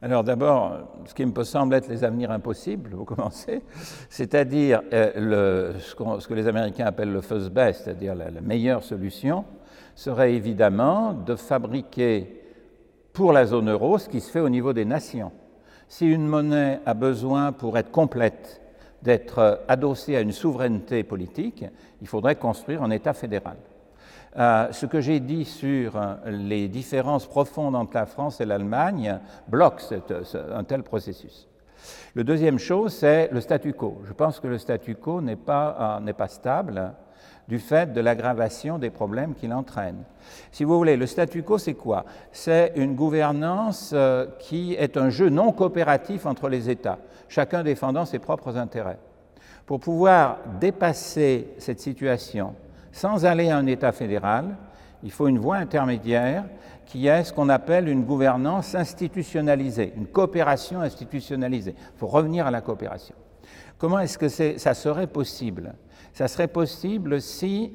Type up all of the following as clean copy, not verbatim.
Alors d'abord, ce qui me semble être les avenirs impossibles, vous commencez, c'est-à-dire ce que les Américains appellent le first best, c'est-à-dire la meilleure solution, serait évidemment de fabriquer pour la zone euro ce qui se fait au niveau des nations. Si une monnaie a besoin, pour être complète, d'être adossée à une souveraineté politique, il faudrait construire un État fédéral. Ce que j'ai dit sur les différences profondes entre la France et l'Allemagne bloque un tel processus. La deuxième chose, c'est le statu quo. Je pense que le statu quo n'est pas stable du fait de l'aggravation des problèmes qu'il entraîne. Si vous voulez, le statu quo, c'est quoi? C'est une gouvernance qui est un jeu non coopératif entre les États, chacun défendant ses propres intérêts. Pour pouvoir dépasser cette situation, sans aller à un État fédéral, il faut une voie intermédiaire qui est ce qu'on appelle une gouvernance institutionnalisée, une coopération institutionnalisée. Il faut revenir à la coopération. Comment est-ce que ça serait possible? Ça serait possible si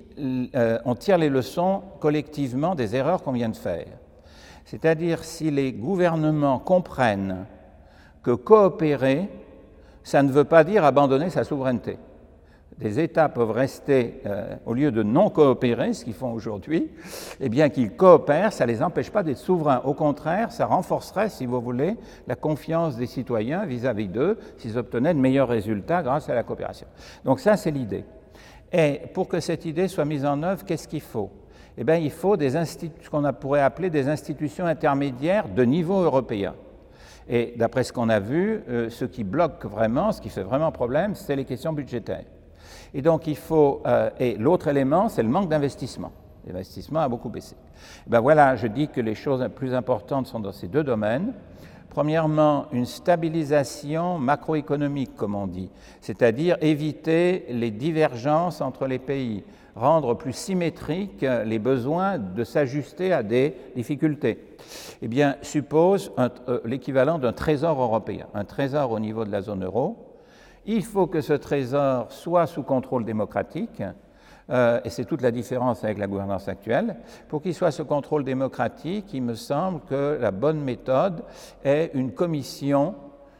on tire les leçons collectivement des erreurs qu'on vient de faire. C'est-à-dire si les gouvernements comprennent que coopérer, ça ne veut pas dire abandonner sa souveraineté. Des États peuvent rester, au lieu de non coopérer, ce qu'ils font aujourd'hui, eh bien qu'ils coopèrent, ça ne les empêche pas d'être souverains. Au contraire, ça renforcerait, si vous voulez, la confiance des citoyens vis-à-vis d'eux, s'ils obtenaient de meilleurs résultats grâce à la coopération. Donc ça, c'est l'idée. Et pour que cette idée soit mise en œuvre, qu'est-ce qu'il faut? Eh bien, il faut ce qu'on pourrait appeler des institutions intermédiaires de niveau européen. Et d'après ce qu'on a vu, ce qui bloque vraiment, ce qui fait vraiment problème, c'est les questions budgétaires. Et donc il faut, et l'autre élément, c'est le manque d'investissement. L'investissement a beaucoup baissé. Et bien voilà, je dis que les choses les plus importantes sont dans ces deux domaines. Premièrement, une stabilisation macroéconomique, comme on dit, c'est-à-dire éviter les divergences entre les pays, rendre plus symétriques les besoins de s'ajuster à des difficultés. Eh bien, suppose l'équivalent d'un trésor européen, un trésor au niveau de la zone euro. Il faut que ce trésor soit sous contrôle démocratique, et c'est toute la différence avec la gouvernance actuelle. Pour qu'il soit sous contrôle démocratique, il me semble que la bonne méthode est une commission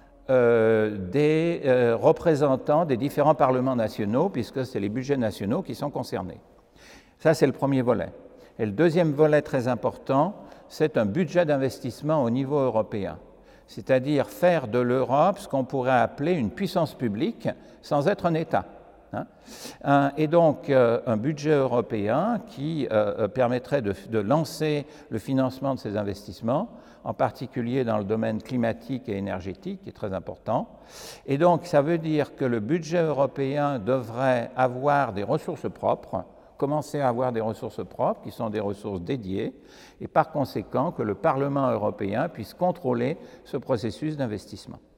des représentants des différents parlements nationaux, puisque c'est les budgets nationaux qui sont concernés. Ça, c'est le premier volet. Et le deuxième volet très important, c'est un budget d'investissement au niveau européen. C'est-à-dire faire de l'Europe ce qu'on pourrait appeler une puissance publique sans être un État. Et donc un budget européen qui permettrait de lancer le financement de ces investissements, en particulier dans le domaine climatique et énergétique, qui est très important. Et donc ça veut dire que le budget européen devrait avoir des ressources propres, commencer à avoir des ressources propres, qui sont des ressources dédiées, et par conséquent que le Parlement européen puisse contrôler ce processus d'investissement.